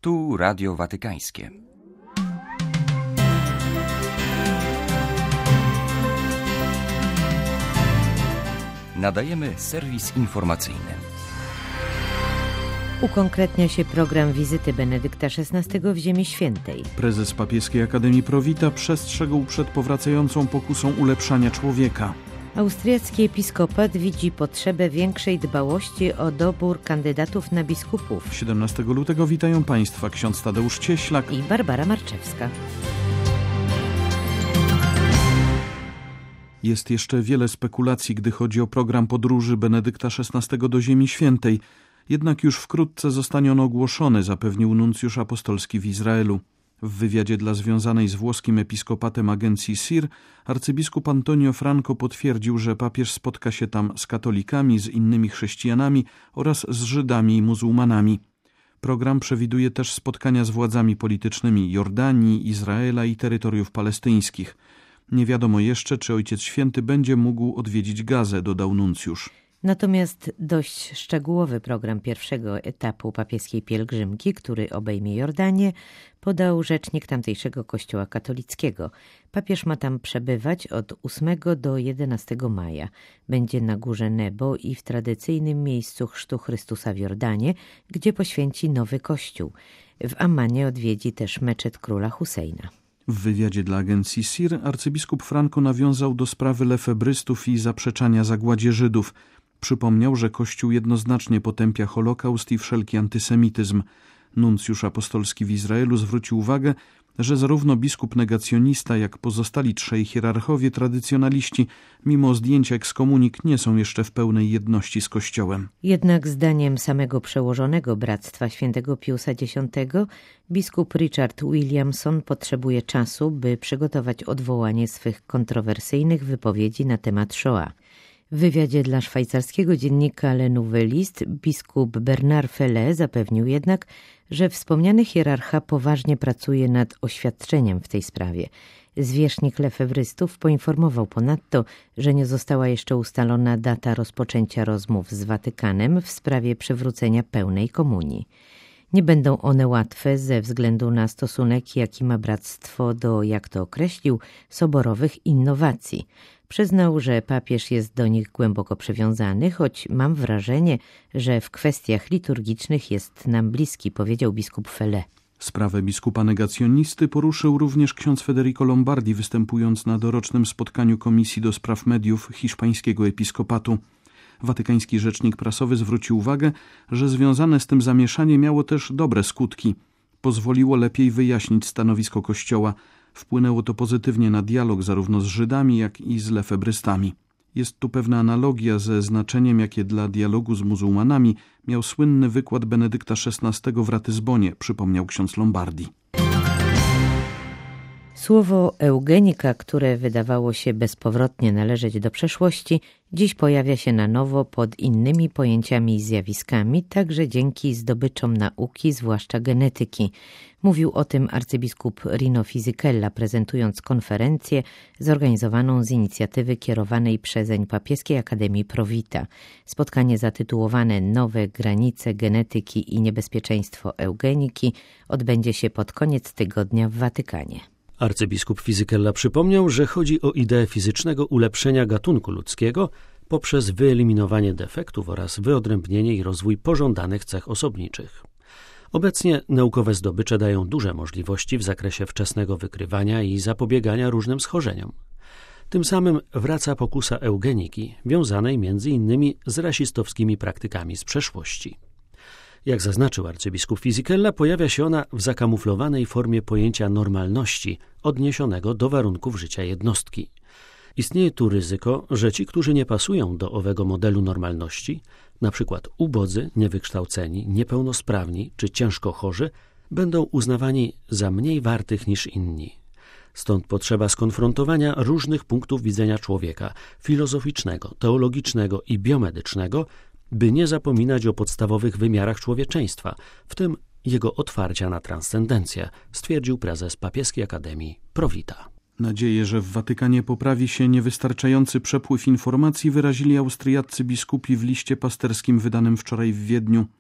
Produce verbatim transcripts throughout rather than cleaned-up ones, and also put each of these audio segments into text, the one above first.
Tu Radio Watykańskie. Nadajemy serwis informacyjny. Ukonkretnia się program wizyty Benedykta szesnastego w Ziemi Świętej. Prezes Papieskiej Akademii Provita przestrzegł przed powracającą pokusą ulepszania człowieka. Austriacki episkopat widzi potrzebę większej dbałości o dobór kandydatów na biskupów. siedemnastego lutego witają Państwa ksiądz Tadeusz Cieślak i Barbara Marczewska. Jest jeszcze wiele spekulacji, gdy chodzi o program podróży Benedykta szesnastego do Ziemi Świętej. Jednak już wkrótce zostanie on ogłoszony, zapewnił nuncjusz apostolski w Izraelu. W wywiadzie dla związanej z włoskim episkopatem agencji S I R arcybiskup Antonio Franco potwierdził, że papież spotka się tam z katolikami, z innymi chrześcijanami oraz z Żydami i muzułmanami. Program przewiduje też spotkania z władzami politycznymi Jordanii, Izraela i terytoriów palestyńskich. Nie wiadomo jeszcze, czy Ojciec Święty będzie mógł odwiedzić Gazę, dodał nuncjusz. Natomiast dość szczegółowy program pierwszego etapu papieskiej pielgrzymki, który obejmie Jordanię, podał rzecznik tamtejszego kościoła katolickiego. Papież ma tam przebywać od ósmego do jedenastego maja. Będzie na górze Nebo i w tradycyjnym miejscu chrztu Chrystusa w Jordanie, gdzie poświęci nowy kościół. W Ammanie odwiedzi też meczet króla Husejna. W wywiadzie dla agencji S I R arcybiskup Franco nawiązał do sprawy lefebrystów i zaprzeczania zagładzie Żydów. Przypomniał, że Kościół jednoznacznie potępia Holokaust i wszelki antysemityzm. Nuncjusz apostolski w Izraelu zwrócił uwagę, że zarówno biskup negacjonista, jak pozostali trzej hierarchowie tradycjonaliści, mimo zdjęcia ekskomunik, nie są jeszcze w pełnej jedności z Kościołem. Jednak zdaniem samego przełożonego Bractwa Świętego Piusa Dziesiątego, biskup Richard Williamson potrzebuje czasu, by przygotować odwołanie swych kontrowersyjnych wypowiedzi na temat Shoah. W wywiadzie dla szwajcarskiego dziennika Le Nouveliste biskup Bernard Fellé zapewnił jednak, że wspomniany hierarcha poważnie pracuje nad oświadczeniem w tej sprawie. Zwierzchnik lefebrystów poinformował ponadto, że nie została jeszcze ustalona data rozpoczęcia rozmów z Watykanem w sprawie przywrócenia pełnej komunii. Nie będą one łatwe ze względu na stosunek, jaki ma bractwo do, jak to określił, soborowych innowacji. Przyznał, że papież jest do nich głęboko przywiązany, choć mam wrażenie, że w kwestiach liturgicznych jest nam bliski, powiedział biskup Fellé. Sprawę biskupa negacjonisty poruszył również ksiądz Federico Lombardi, występując na dorocznym spotkaniu Komisji do Spraw Mediów hiszpańskiego episkopatu. Watykański rzecznik prasowy zwrócił uwagę, że związane z tym zamieszanie miało też dobre skutki. Pozwoliło lepiej wyjaśnić stanowisko Kościoła. Wpłynęło to pozytywnie na dialog zarówno z Żydami, jak i z lefebrystami. Jest tu pewna analogia ze znaczeniem, jakie dla dialogu z muzułmanami miał słynny wykład Benedykta szesnastego w Ratyzbonie, przypomniał ksiądz Lombardi. Słowo eugenika, które wydawało się bezpowrotnie należeć do przeszłości, dziś pojawia się na nowo pod innymi pojęciami i zjawiskami, także dzięki zdobyczom nauki, zwłaszcza genetyki. Mówił o tym arcybiskup Rino Fisichella, prezentując konferencję zorganizowaną z inicjatywy kierowanej przezeń Papieskiej Akademii Provita. Spotkanie zatytułowane Nowe granice genetyki i niebezpieczeństwo eugeniki odbędzie się pod koniec tygodnia w Watykanie. Arcybiskup Fisichella przypomniał, że chodzi o ideę fizycznego ulepszenia gatunku ludzkiego poprzez wyeliminowanie defektów oraz wyodrębnienie i rozwój pożądanych cech osobniczych. Obecnie naukowe zdobycze dają duże możliwości w zakresie wczesnego wykrywania i zapobiegania różnym schorzeniom. Tym samym wraca pokusa eugeniki, wiązanej między innymi z rasistowskimi praktykami z przeszłości. Jak zaznaczył arcybiskup Fisichella, pojawia się ona w zakamuflowanej formie pojęcia normalności odniesionego do warunków życia jednostki. Istnieje tu ryzyko, że ci, którzy nie pasują do owego modelu normalności, na przykład ubodzy, niewykształceni, niepełnosprawni czy ciężko chorzy, będą uznawani za mniej wartych niż inni. Stąd potrzeba skonfrontowania różnych punktów widzenia człowieka, filozoficznego, teologicznego i biomedycznego, by nie zapominać o podstawowych wymiarach człowieczeństwa, w tym jego otwarcia na transcendencję, stwierdził prezes Papieskiej Akademii Provita. Nadzieję, że w Watykanie poprawi się niewystarczający przepływ informacji, wyrazili austriaccy biskupi w liście pasterskim wydanym wczoraj w Wiedniu.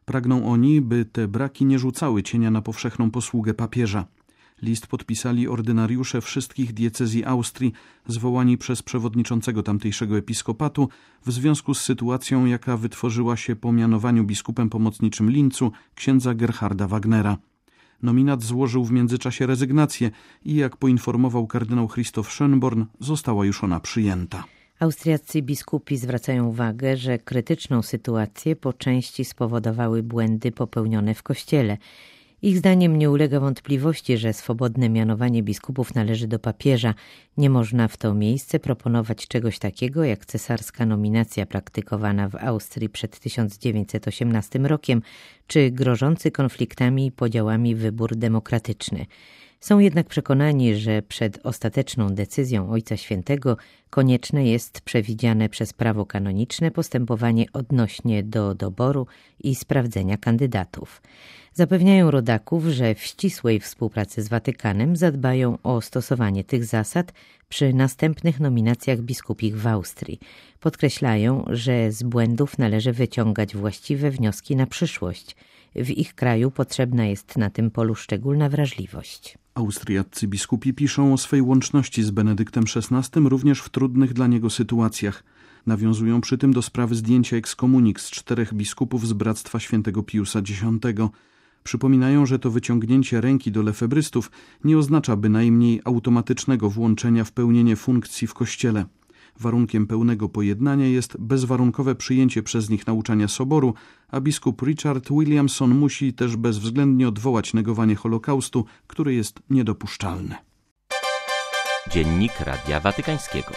Pragną oni, by te braki nie rzucały cienia na powszechną posługę papieża. List podpisali ordynariusze wszystkich diecezji Austrii, zwołani przez przewodniczącego tamtejszego episkopatu w związku z sytuacją, jaka wytworzyła się po mianowaniu biskupem pomocniczym Lincu księdza Gerharda Wagnera. Nominat złożył w międzyczasie rezygnację i, jak poinformował kardynał Christoph Schönborn, została już ona przyjęta. Austriaccy biskupi zwracają uwagę, że krytyczną sytuację po części spowodowały błędy popełnione w Kościele. Ich zdaniem nie ulega wątpliwości, że swobodne mianowanie biskupów należy do papieża. Nie można w to miejsce proponować czegoś takiego jak cesarska nominacja praktykowana w Austrii przed tysiąc dziewięćset osiemnastym rokiem, czy grożący konfliktami i podziałami wybór demokratyczny. Są jednak przekonani, że przed ostateczną decyzją Ojca Świętego konieczne jest przewidziane przez prawo kanoniczne postępowanie odnośnie do doboru i sprawdzenia kandydatów. Zapewniają rodaków, że w ścisłej współpracy z Watykanem zadbają o stosowanie tych zasad przy następnych nominacjach biskupich w Austrii. Podkreślają, że z błędów należy wyciągać właściwe wnioski na przyszłość. W ich kraju potrzebna jest na tym polu szczególna wrażliwość. Austriaccy biskupi piszą o swej łączności z Benedyktem szesnastym również w trudnych dla niego sytuacjach. Nawiązują przy tym do sprawy zdjęcia ekskomunik z czterech biskupów z Bractwa Świętego Piusa Dziesiątego. Przypominają, że to wyciągnięcie ręki do lefebrystów nie oznacza bynajmniej automatycznego włączenia w pełnienie funkcji w Kościele. Warunkiem pełnego pojednania jest bezwarunkowe przyjęcie przez nich nauczania Soboru, a biskup Richard Williamson musi też bezwzględnie odwołać negowanie Holokaustu, który jest niedopuszczalny. Dziennik Radia Watykańskiego.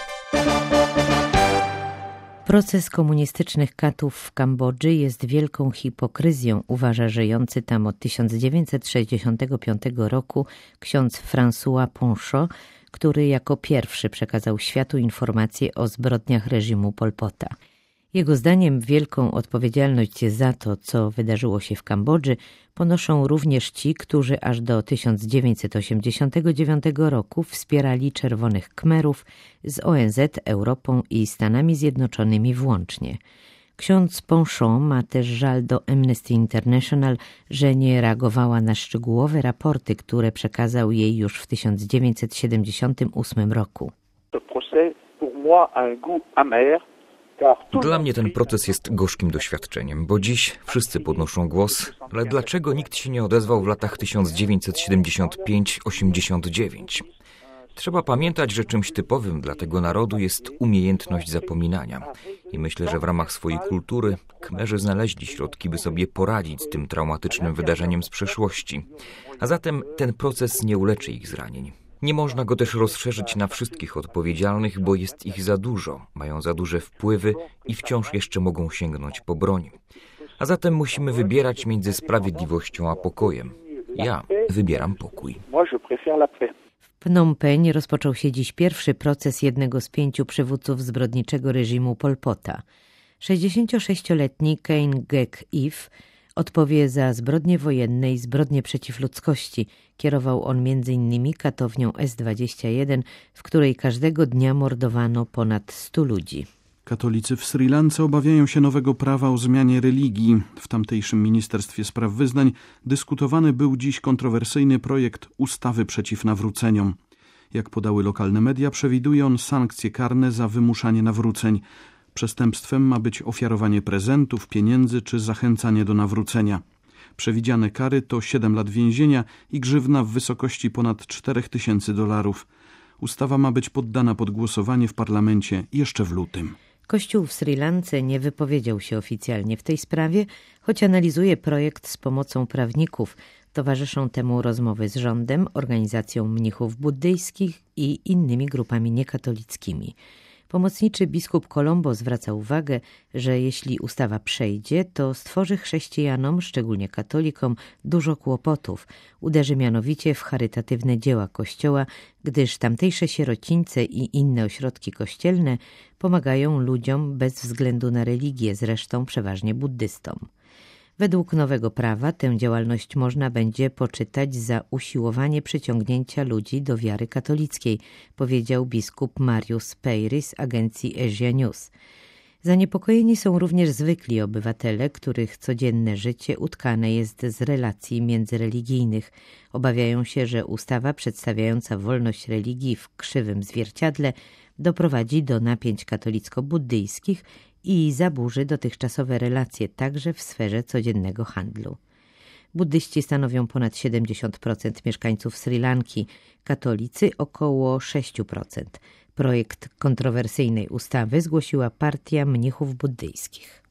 Proces komunistycznych katów w Kambodży jest wielką hipokryzją, uważa żyjący tam od tysiąc dziewięćset sześćdziesiątego piątego roku ksiądz François Ponchot, który jako pierwszy przekazał światu informacje o zbrodniach reżimu Pol Pota. Jego zdaniem wielką odpowiedzialność za to, co wydarzyło się w Kambodży, ponoszą również ci, którzy aż do tysiąc dziewięćset osiemdziesiątego dziewiątego roku wspierali Czerwonych Khmerów z O N Z, Europą i Stanami Zjednoczonymi włącznie. Ksiądz Ponchot ma też żal do Amnesty International, że nie reagowała na szczegółowe raporty, które przekazał jej już w tysiąc dziewięćset siedemdziesiątym ósmym roku. Dla mnie ten proces jest gorzkim doświadczeniem, bo dziś wszyscy podnoszą głos, ale dlaczego nikt się nie odezwał w latach tysiąc dziewięćset siedemdziesiąt pięć osiemdziesiąt dziewięć? Trzeba pamiętać, że czymś typowym dla tego narodu jest umiejętność zapominania. I myślę, że w ramach swojej kultury Khmerzy znaleźli środki, by sobie poradzić z tym traumatycznym wydarzeniem z przeszłości. A zatem ten proces nie uleczy ich zranień. Nie można go też rozszerzyć na wszystkich odpowiedzialnych, bo jest ich za dużo, mają za duże wpływy i wciąż jeszcze mogą sięgnąć po broń. A zatem musimy wybierać między sprawiedliwością a pokojem. Ja wybieram pokój. W Phnom Penh rozpoczął się dziś pierwszy proces jednego z pięciu przywódców zbrodniczego reżimu Pol Pota. sześćdziesięciosześcioletni Kane Gek If odpowie za zbrodnie wojenne i zbrodnie przeciw ludzkości. Kierował on między innymi katownią S dwadzieścia jeden, w której każdego dnia mordowano ponad stu ludzi. Katolicy w Sri Lance obawiają się nowego prawa o zmianie religii. W tamtejszym Ministerstwie Spraw Wyznań dyskutowany był dziś kontrowersyjny projekt ustawy przeciw nawróceniom. Jak podały lokalne media, przewiduje on sankcje karne za wymuszanie nawróceń. Przestępstwem ma być ofiarowanie prezentów, pieniędzy czy zachęcanie do nawrócenia. Przewidziane kary to siedem lat więzienia i grzywna w wysokości ponad cztery tysiące dolarów. Ustawa ma być poddana pod głosowanie w parlamencie jeszcze w lutym. Kościół w Sri Lance nie wypowiedział się oficjalnie w tej sprawie, choć analizuje projekt z pomocą prawników. Towarzyszą temu rozmowy z rządem, organizacją mnichów buddyjskich i innymi grupami niekatolickimi. Pomocniczy biskup Colombo zwraca uwagę, że jeśli ustawa przejdzie, to stworzy chrześcijanom, szczególnie katolikom, dużo kłopotów. Uderzy mianowicie w charytatywne dzieła Kościoła, gdyż tamtejsze sierocińce i inne ośrodki kościelne pomagają ludziom bez względu na religię, zresztą przeważnie buddystom. Według nowego prawa tę działalność można będzie poczytać za usiłowanie przyciągnięcia ludzi do wiary katolickiej, powiedział biskup Marius Peiris agencji Asia News. Zaniepokojeni są również zwykli obywatele, których codzienne życie utkane jest z relacji międzyreligijnych. Obawiają się, że ustawa przedstawiająca wolność religii w krzywym zwierciadle doprowadzi do napięć katolicko-buddyjskich i zaburzy dotychczasowe relacje także w sferze codziennego handlu. Buddyści stanowią ponad siedemdziesiąt procent mieszkańców Sri Lanki, katolicy około sześć procent. Projekt kontrowersyjnej ustawy zgłosiła Partia Mnichów Buddyjskich.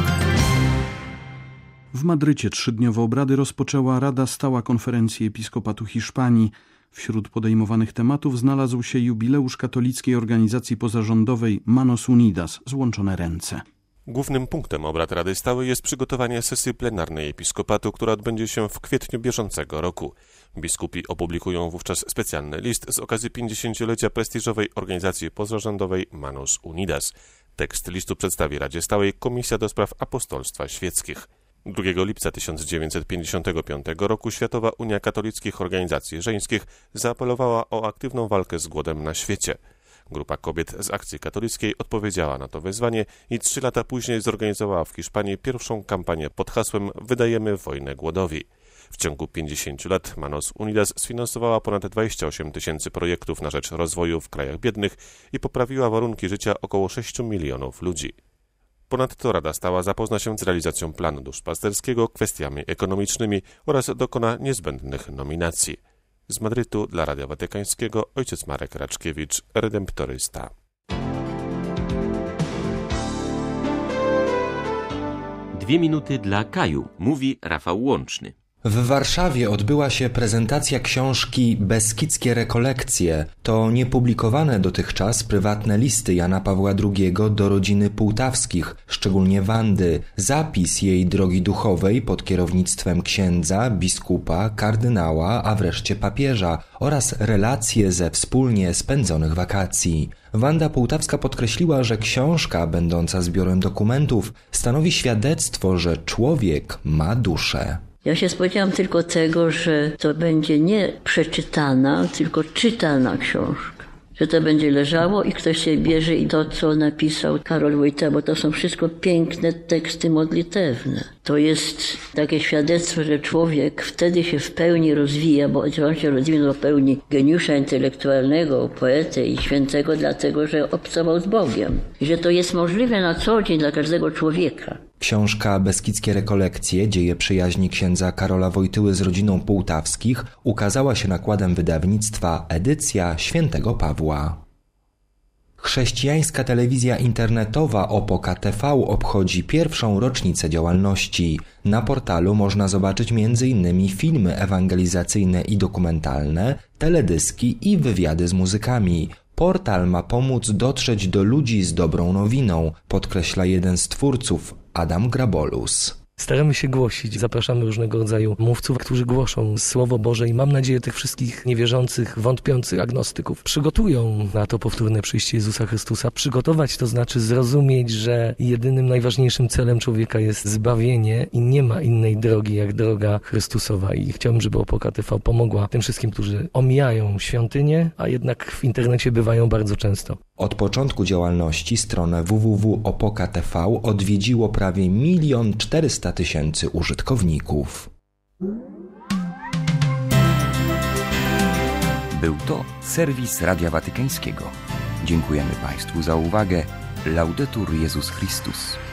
W Madrycie trzydniowe obrady rozpoczęła Rada Stała Konferencji Episkopatu Hiszpanii. Wśród podejmowanych tematów znalazł się jubileusz katolickiej organizacji pozarządowej Manos Unidas – Złączone Ręce. Głównym punktem obrad Rady Stałej jest przygotowanie sesji plenarnej Episkopatu, która odbędzie się w kwietniu bieżącego roku. Biskupi opublikują wówczas specjalny list z okazji pięćdziesięciolecia prestiżowej organizacji pozarządowej Manos Unidas. Tekst listu przedstawi Radzie Stałej Komisja do Spraw Apostolstwa Świeckich. drugiego lipca tysiąc dziewięćset pięćdziesiątego piątego roku Światowa Unia Katolickich Organizacji Żeńskich zaapelowała o aktywną walkę z głodem na świecie. Grupa kobiet z Akcji Katolickiej odpowiedziała na to wezwanie i trzy lata później zorganizowała w Hiszpanii pierwszą kampanię pod hasłem Wydajemy wojnę głodowi. W ciągu pięćdziesięciu lat Manos Unidas sfinansowała ponad dwadzieścia osiem tysięcy projektów na rzecz rozwoju w krajach biednych i poprawiła warunki życia około sześciu milionów ludzi. Ponadto Rada Stała zapozna się z realizacją planu duszpasterskiego, kwestiami ekonomicznymi oraz dokona niezbędnych nominacji. Z Madrytu dla Radia Watykańskiego ojciec Marek Raczkiewicz, redemptorysta. Dwie minuty dla Kaju, mówi Rafał Łączny. W Warszawie odbyła się prezentacja książki Beskidzkie rekolekcje. To niepublikowane dotychczas prywatne listy Jana Pawła drugiego do rodziny Półtawskich, szczególnie Wandy, zapis jej drogi duchowej pod kierownictwem księdza, biskupa, kardynała, a wreszcie papieża oraz relacje ze wspólnie spędzonych wakacji. Wanda Półtawska podkreśliła, że książka, będąca zbiorem dokumentów, stanowi świadectwo, że człowiek ma duszę. Ja się spodziewam tylko tego, że to będzie nie przeczytana, tylko czytana książka. Że to będzie leżało i ktoś się bierze i to, co napisał Karol Wojtyła, bo to są wszystko piękne teksty modlitewne. To jest takie świadectwo, że człowiek wtedy się w pełni rozwija, bo on się rozwinął do pełni geniusza intelektualnego, poety i świętego, dlatego że obcował z Bogiem. I że to jest możliwe na co dzień dla każdego człowieka. Książka Beskidzkie rekolekcje, dzieje przyjaźni księdza Karola Wojtyły z rodziną Półtawskich, ukazała się nakładem wydawnictwa Edycja Świętego Pawła. Chrześcijańska telewizja internetowa Opoka T V obchodzi pierwszą rocznicę działalności. Na portalu można zobaczyć między innymi filmy ewangelizacyjne i dokumentalne, teledyski i wywiady z muzykami. Portal ma pomóc dotrzeć do ludzi z dobrą nowiną, podkreśla jeden z twórców, Adam Grabolus. Staramy się głosić, zapraszamy różnego rodzaju mówców, którzy głoszą Słowo Boże i mam nadzieję tych wszystkich niewierzących, wątpiących agnostyków przygotują na to powtórne przyjście Jezusa Chrystusa. Przygotować to znaczy zrozumieć, że jedynym najważniejszym celem człowieka jest zbawienie i nie ma innej drogi jak droga Chrystusowa. I chciałbym, żeby Opoka T V pomogła tym wszystkim, którzy omijają świątynię, a jednak w internecie bywają bardzo często. Od początku działalności stronę w w w kropka opoka kropka t v odwiedziło prawie milion czterysta tysięcy użytkowników. Był to serwis Radia Watykańskiego. Dziękujemy Państwu za uwagę. Laudetur Jezus Chrystus.